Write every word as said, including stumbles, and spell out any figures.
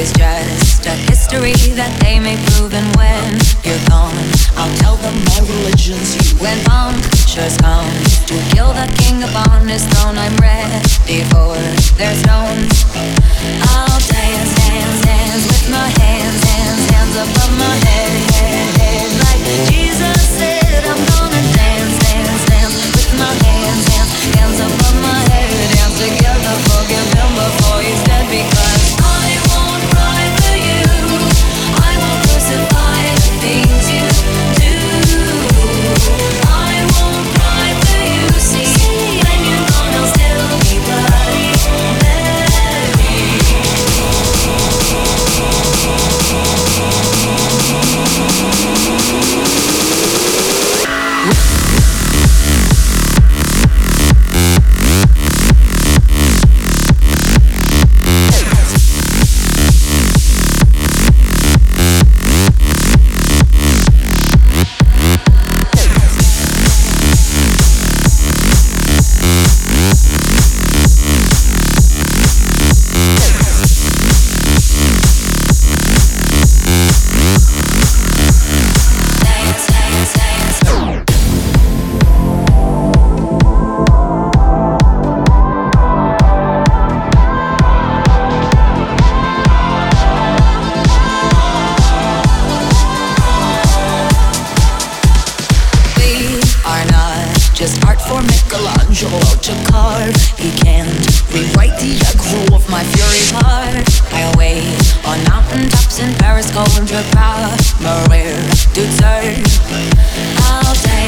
is just a history that they may prove. And when you're gone, I'll tell them my religion's you. When punctures come to kill the king upon his throne, I'm ready for their stones. I'll dance, dance, dance with my hands, hands, hands above my head, head, head. Like Jesus said, I'm gonna dance, dance, dance with my hands, hands, hands above my head. Dance together, forgive him before he's dead. Because I won't cry for you, I won't crucify the things you do. I won't cry for you, see, when you're gone I'll still be bloody Mary. Just art for Michelangelo to carve. He can't rewrite the aggro of my fury heart. I wait on mountaintops in Paris, going to Prague, Maria, to turn. I'll take